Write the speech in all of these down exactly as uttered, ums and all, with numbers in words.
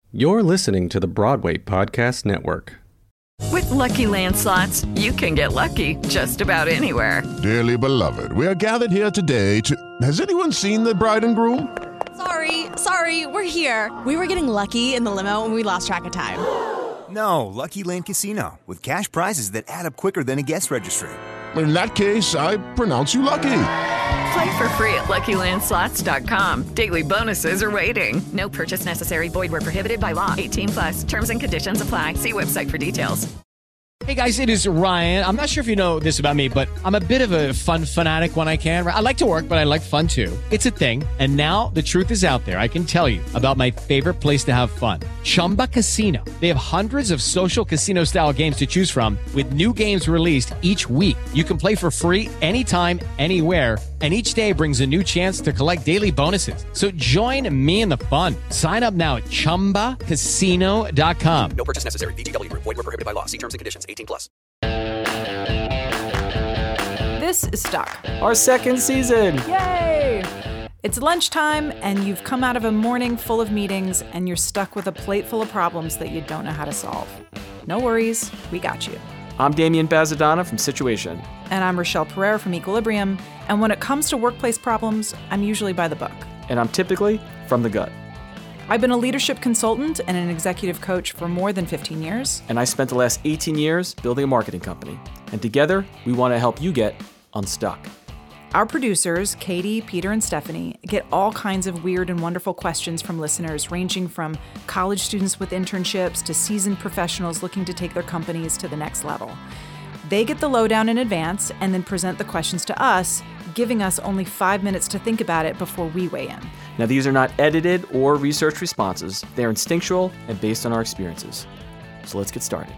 You're listening to the Broadway Podcast Network. With Lucky Land Slots, you can get lucky just about anywhere. Dearly beloved, we are gathered here today to... Has anyone seen the bride and groom? Sorry, sorry, we're here. We were getting lucky in the limo and we lost track of time. No, Lucky Land Casino, with cash prizes that add up quicker than a guest registry. In that case, I pronounce you lucky. Play for free at Lucky Land Slots dot com. Daily bonuses are waiting. No purchase necessary. Void where prohibited by law. eighteen plus. Terms and conditions apply. See website for details. Hey guys, it is Ryan. I'm not sure if you know this about me, but I'm a bit of a fun fanatic when I can. I like to work, but I like fun too. It's a thing. And now the truth is out there. I can tell you about my favorite place to have fun. Chumba Casino. They have hundreds of social casino style games to choose from with new games released each week. You can play for free anytime, anywhere. And each day brings a new chance to collect daily bonuses. So join me in the fun. Sign up now at chumba casino dot com. No purchase necessary. V G W. Void where prohibited by law. See terms and conditions. eighteen plus. This is Stuck. Our second season. Yay! It's lunchtime and you've come out of a morning full of meetings and you're stuck with a plate full of problems that you don't know how to solve. No worries, we got you. I'm Damian Bazadana from Situation. And I'm Rochelle Pereira from Equilibrium. And when it comes to workplace problems, I'm usually by the book. And I'm typically from the gut. I've been a leadership consultant and an executive coach for more than fifteen years. And I spent the last eighteen years building a marketing company. And together, we want to help you get unstuck. Our producers, Katie, Peter, and Stephanie, get all kinds of weird and wonderful questions from listeners, ranging from college students with internships to seasoned professionals looking to take their companies to the next level. They get the lowdown in advance and then present the questions to us, giving us only five minutes to think about it before we weigh in. Now, these are not edited or researched responses. They're instinctual and based on our experiences. So let's get started.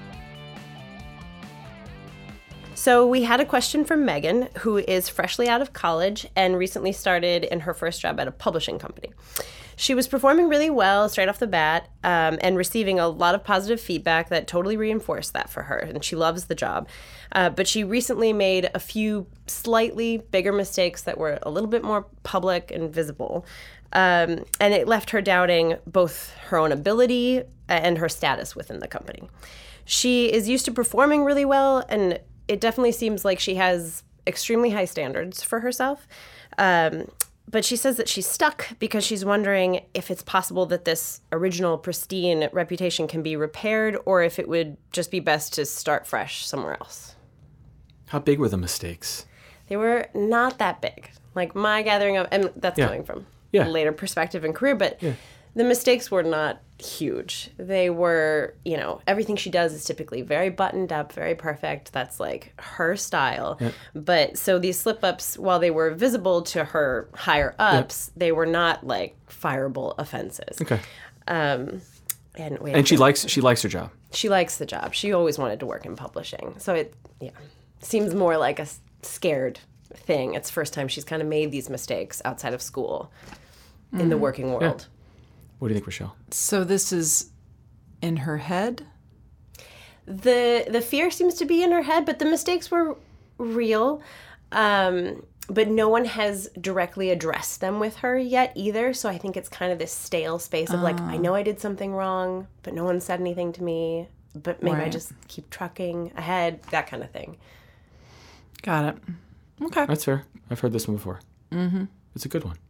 So we had a question from Megan, who is freshly out of college and recently started in her first job at a publishing company. She was performing really well straight off the bat um, and receiving a lot of positive feedback that totally reinforced that for her, and she loves the job. Uh, but she recently made a few slightly bigger mistakes that were a little bit more public and visible, um, and it left her doubting both her own ability and her status within the company. She is used to performing really well, and it definitely seems like she has extremely high standards for herself. Um, but she says that she's stuck because she's wondering if it's possible that this original pristine reputation can be repaired or if it would just be best to start fresh somewhere else. How big were the mistakes? They were not that big. Like my gathering of, and that's Yeah. coming from Yeah. a later perspective and career, but Yeah. the mistakes were not huge. They were, you know, everything she does is typically very buttoned up, very perfect. That's like her style. Yep. But so these slip ups, while they were visible to her higher ups, they were not like fireable offenses. Okay. Um, and wait, And she likes she likes her job. she likes the job. She always wanted to work in publishing. So it, yeah, seems more like a s- scared thing. It's the first time she's kind of made these mistakes outside of school in the working world. Yeah. What do you think, Rochelle? So this is in her head? The the fear seems to be in her head, but the mistakes were real. Um, but no one has directly addressed them with her yet either. So I think it's kind of this stale space of like, I know I did something wrong, but no one said anything to me. But maybe I Right. just keep trucking ahead, that kind of thing. Got it. Okay. That's fair. I've heard this one before. Mm-hmm. It's a good one.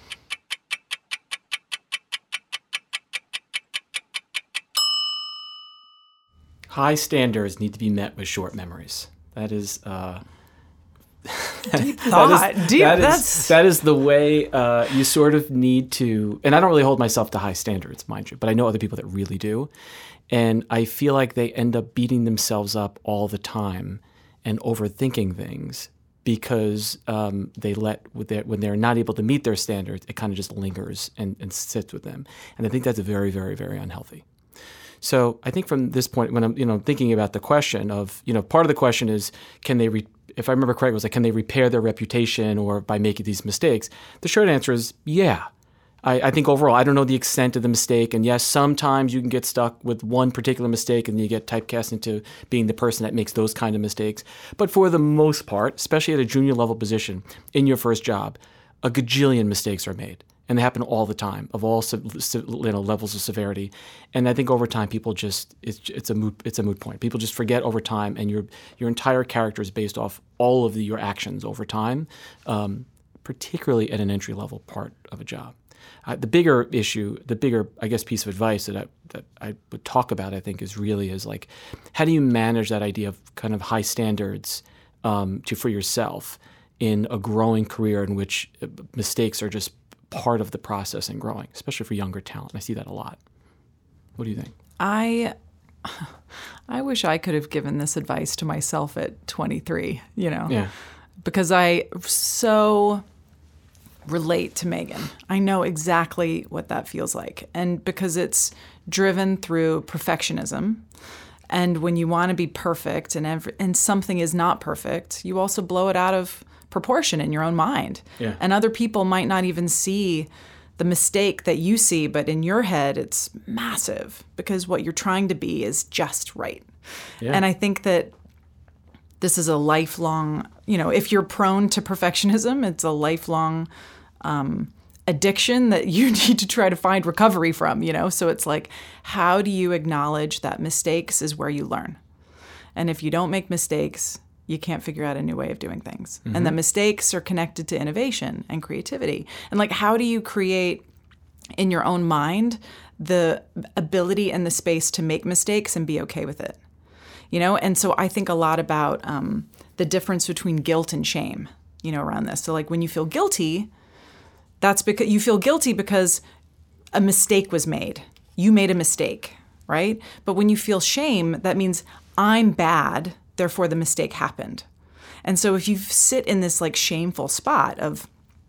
High standards need to be met with short memories. That is... Uh, Deep thought. Deep, that is, that's... that is the way uh, you sort of need to, and I don't really hold myself to high standards, mind you, but I know other people that really do. And I feel like they end up beating themselves up all the time and overthinking things because um, they let, with their, when they're not able to meet their standards, it kind of just lingers and, and sits with them. And I think that's very, very, very unhealthy. So I think from this point, when I'm, you know, thinking about the question of, you know, part of the question is, can they, re- if I remember correctly, it was like, can they repair their reputation or by making these mistakes? The short answer is, yeah. I, I think overall, I don't know the extent of the mistake. And yes, sometimes you can get stuck with one particular mistake and you get typecast into being the person that makes those kind of mistakes. But for the most part, especially at a junior level position in your first job, a gajillion mistakes are made. And they happen all the time, of all you know, levels of severity. And I think over time, people just it's it's a moot it's a moot point. People just forget over time, and your your entire character is based off all of the, your actions over time, um, particularly at an entry level part of a job. Uh, the bigger issue, the bigger I guess piece of advice that I that I would talk about, I think, is really is like, how do you manage that idea of kind of high standards um, to for yourself in a growing career in which mistakes are just part of the process in growing, especially for younger talent. I see that a lot. What do you think? I I wish I could have given this advice to myself at twenty-three, you know, yeah. because I so relate to Megan. I know exactly what that feels like. And because it's driven through perfectionism. And when you want to be perfect and every, and something is not perfect, you also blow it out of proportion in your own mind. Yeah. And other people might not even see the mistake that you see, but in your head it's massive because what you're trying to be is just right. Yeah. And I think that this is a lifelong, you know, if you're prone to perfectionism, it's a lifelong um, addiction that you need to try to find recovery from, you know? So it's like, how do you acknowledge that mistakes is where you learn? And if you don't make mistakes, you can't figure out a new way of doing things. Mm-hmm. And that mistakes are connected to innovation and creativity. And like, how do you create in your own mind the ability and the space to make mistakes and be okay with it? You know, and so I think a lot about um, the difference between guilt and shame, you know, around this. So like when you feel guilty, that's because you feel guilty because a mistake was made. You made a mistake, right? But when you feel shame, that means I'm bad, therefore the mistake happened. And so if you sit in this like shameful spot of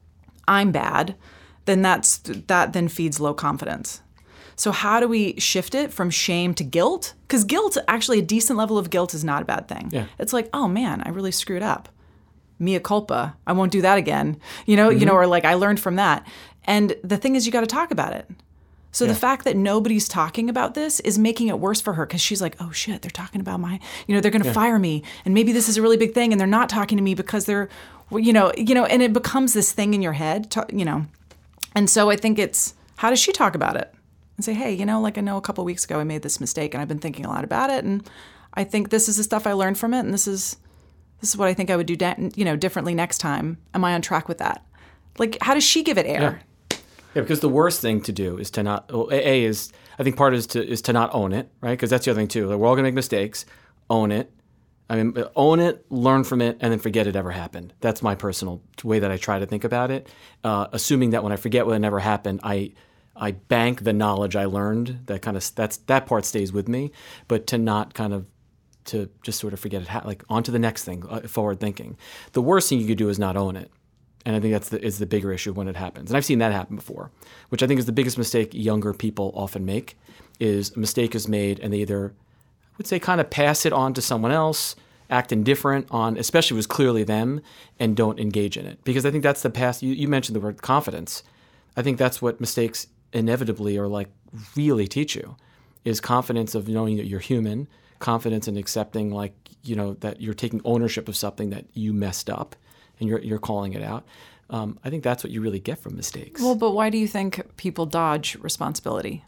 I'm bad, then that's that then feeds low confidence. So how do we shift it from shame to guilt? Because guilt, actually a decent level of guilt is not a bad thing. Yeah. It's like, oh man, I really screwed up. Mea culpa. I won't do that again. You know, Mm-hmm. you know, or like I learned from that. And the thing is you got to talk about it. So Yeah. the fact that nobody's talking about this is making it worse for her because she's like, oh shit, they're talking about my, you know, they're going to Yeah. fire me. And maybe this is a really big thing and they're not talking to me because they're, you know, you know, and it becomes this thing in your head, to, you know. And so I think it's, how does she talk about it? And say, hey, you know, like I know a couple of weeks ago I made this mistake and I've been thinking a lot about it. And I think this is the stuff I learned from it. And this is, this is what I think I would do, da- you know, differently next time. Am I on track with that? Like, how does she give it air? Yeah. Yeah, because the worst thing to do is to not. Well, a, a is I think part is to is to not own it, right? Because that's the other thing too. Like, we're all gonna make mistakes. Own it. I mean, own it, learn from it, and then forget it ever happened. That's my personal way that I try to think about it. Uh, assuming that when I forget what never happened, I I bank the knowledge I learned. That kind of that's that part stays with me. But to not kind of to just sort of forget it, ha- like on to the next thing, uh, forward thinking. The worst thing you could do is not own it. And I think that's the, is the bigger issue when it happens. And I've seen that happen before, which I think is the biggest mistake younger people often make, is a mistake is made and they either, I would say, kind of pass it on to someone else, act indifferent on, especially if it was clearly them, and don't engage in it. Because I think that's the past, you, you mentioned the word confidence. I think that's what mistakes inevitably or like really teach you, is confidence of knowing that you're human, confidence in accepting like, you know, that you're taking ownership of something that you messed up. And you're you're calling it out. Um, I think that's what you really get from mistakes. Well, but why do you think people dodge responsibility?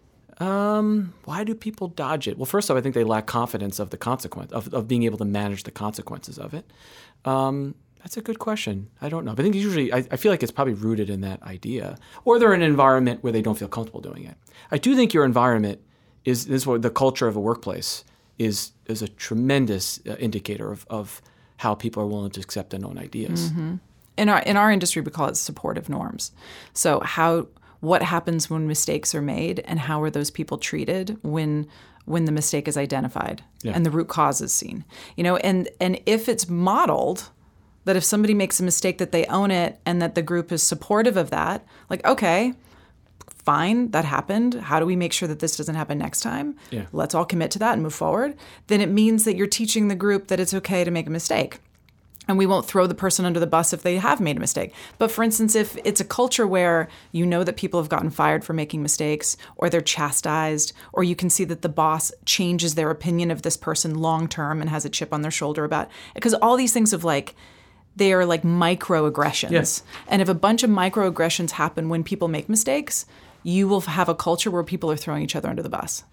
Um, why do people dodge it? Well, first off, I think they lack confidence of the consequence of, of being able to manage the consequences of it. Um, that's a good question. I don't know. But I think usually, I, I feel like it's probably rooted in that idea, or they're in an environment where they don't feel comfortable doing it. I do think your environment is this is what the culture of a workplace is is a tremendous uh, indicator of of. how people are willing to accept unknown ideas. Mm-hmm. In our in our industry, we call it supportive norms. So how what happens when mistakes are made, and how are those people treated when when the mistake is identified Yeah. and the root cause is seen? You know, and and if it's modeled that if somebody makes a mistake that they own it and that the group is supportive of that, like, okay, fine, that happened. How do we make sure that this doesn't happen next time? Yeah. Let's all commit to that and move forward. Then it means that you're teaching the group that it's okay to make a mistake. And we won't throw the person under the bus if they have made a mistake. But for instance, if it's a culture where you know that people have gotten fired for making mistakes, or they're chastised, or you can see that the boss changes their opinion of this person long term and has a chip on their shoulder about, because all these things of like, they are like microaggressions. Yes. And if a bunch of microaggressions happen when people make mistakes, you will have a culture where people are throwing each other under the bus.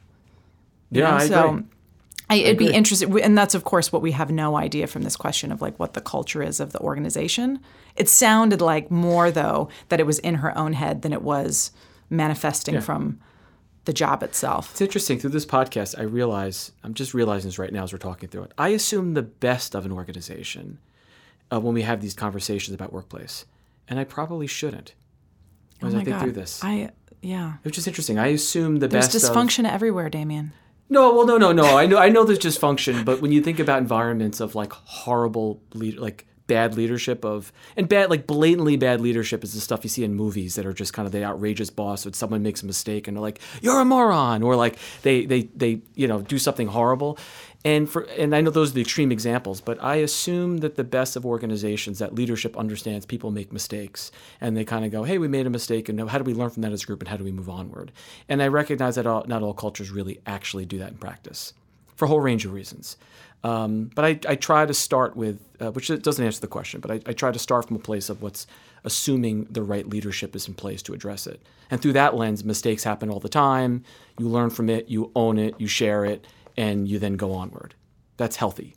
You Yeah, know? I so agree. I, it'd agree. be interesting. And that's, of course, what we have no idea from this question of like what the culture is of the organization. It sounded like more, though, that it was in her own head than it was manifesting Yeah. from the job itself. It's interesting. Through this podcast, I realize, I'm just realizing this right now as we're talking through it. I assume the best of an organization uh, when we have these conversations about workplace. And I probably shouldn't. Oh As my I think God. through this. I, yeah. It's just interesting. I assume the There's best of... dysfunction everywhere, Damien. No, well, no, no, no. I know, I know there's dysfunction, but when you think about environments of like horrible, lead, like bad leadership of, and bad, like blatantly bad leadership is the stuff you see in movies that are just kind of the outrageous boss when someone makes a mistake and they're like, "You're a moron," or like they, they, they, you know, do something horrible. And for, and I know those are the extreme examples, but I assume that the best of organizations, that leadership understands people make mistakes, and they kind of go, "Hey, we made a mistake, and how do we learn from that as a group, and how do we move onward?" And I recognize that all, not all cultures really actually do that in practice, for a whole range of reasons. Um, but I, I try to start with, uh, which doesn't answer the question, but I, I try to start from a place of what's assuming the right leadership is in place to address it. And through that lens, mistakes happen all the time. You learn from it, you own it, you share it, and you then go onward. That's healthy.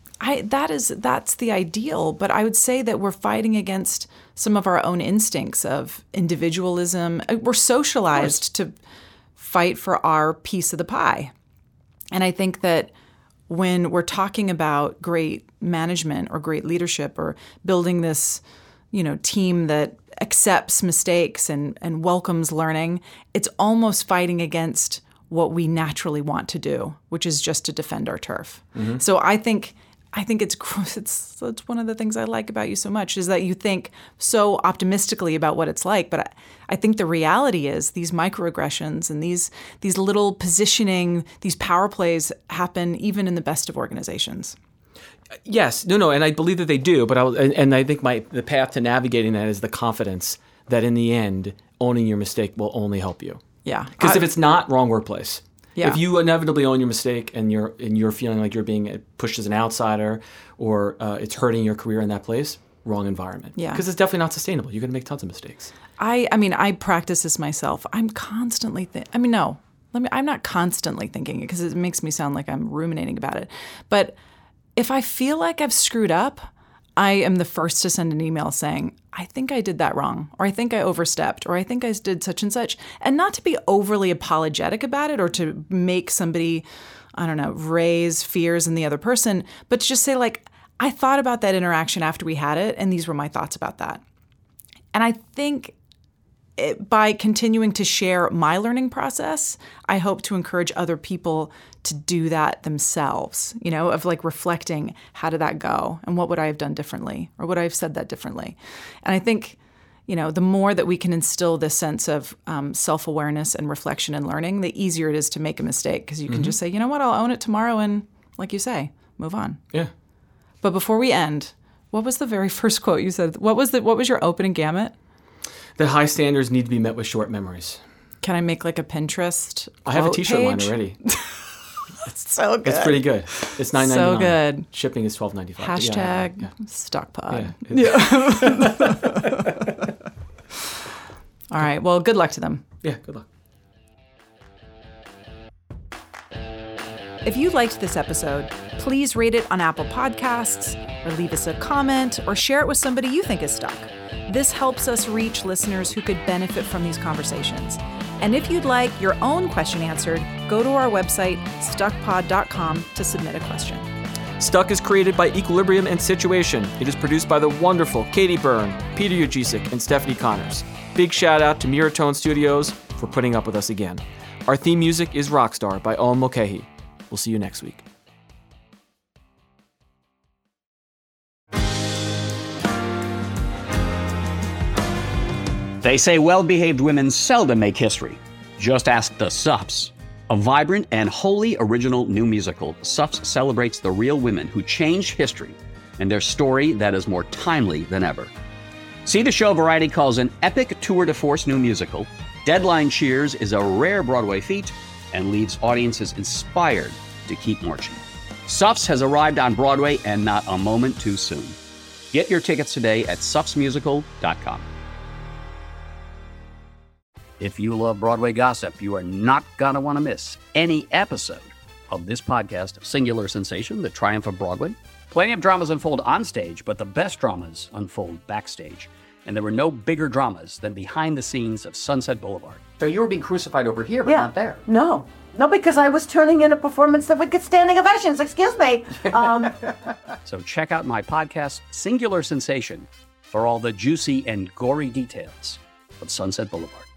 I that is that's the ideal, but I would say that we're fighting against some of our own instincts of individualism. We're socialized to fight for our piece of the pie. And I think that when we're talking about great management or great leadership or building this, you know, team that accepts mistakes and, and welcomes learning, it's almost fighting against what we naturally want to do, which is just to defend our turf. Mm-hmm. So I think I think it's it's it's one of the things I like about you so much is that you think so optimistically about what it's like. But I, I think the reality is these microaggressions and these these little positioning, these power plays happen even in the best of organizations. Yes, no, no, and I believe that they do. But I and, and I think my the path to navigating that is the confidence that in the end, owning your mistake will only help you. Yeah, because if it's not, wrong workplace. Yeah. If you inevitably own your mistake and you're and you're feeling like you're being pushed as an outsider or uh, it's hurting your career in that place, wrong environment. Yeah. Because it's definitely not sustainable. You're going to make tons of mistakes. I, I mean, I practice this myself. I'm constantly th- I mean, no, let me. I'm not constantly thinking it because it makes me sound like I'm ruminating about it. But if I feel like I've screwed up, I am the first to send an email saying, I think I did that wrong, or I think I overstepped, or I think I did such and such. And not to be overly apologetic about it or to make somebody, I don't know, raise fears in the other person, but to just say like, I thought about that interaction after we had it, and these were my thoughts about that. And I think it, by continuing to share my learning process, I hope to encourage other people to do that themselves, you know, of like reflecting, how did that go? And what would I have done differently? Or would I have said that differently? And I think, you know, the more that we can instill this sense of um, self-awareness and reflection and learning, the easier it is to make a mistake because you can mm-hmm. just say, you know what, I'll own it tomorrow and, like you say, move on. Yeah. But before we end, what was the very first quote you said? What was the what was your opening gamut? That high standards need to be met with short memories. Can I make like a Pinterest I have a T-shirt page? line already. It's so good. It's pretty good. It's nine ninety-nine. So good. Shipping is twelve ninety-five. Hashtag yeah, yeah. StuckPod. Yeah. Yeah. All right. Well, good luck to them. Yeah, good luck. If you liked this episode, please rate it on Apple Podcasts, or leave us a comment, or share it with somebody you think is stuck. This helps us reach listeners who could benefit from these conversations. And if you'd like your own question answered, go to our website, stuck pod dot com, to submit a question. Stuck is created by Equilibrium and Situation. It is produced by the wonderful Katie Byrne, Peter Ujicic, and Stephanie Connors. Big shout out to Miratone Studios for putting up with us again. Our theme music is Rockstar by Owen Mulcahy. We'll see you next week. They say well-behaved women seldom make history. Just ask the Suffs. A vibrant and wholly original new musical, Suffs celebrates the real women who changed history and their story that is more timely than ever. See the show Variety calls an epic tour de force new musical. Deadline cheers is a rare Broadway feat and leaves audiences inspired to keep marching. Suffs has arrived on Broadway and not a moment too soon. Get your tickets today at suffs musical dot com. If you love Broadway gossip, you are not going to want to miss any episode of this podcast of Singular Sensation, The Triumph of Broadway. Plenty of dramas unfold on stage, but the best dramas unfold backstage. And there were no bigger dramas than behind the scenes of Sunset Boulevard. So you were being crucified over here, but yeah. not there. No. No, because I was turning in a performance that would get standing ovations. Excuse me. Um, so check out my podcast, Singular Sensation, for all the juicy and gory details of Sunset Boulevard.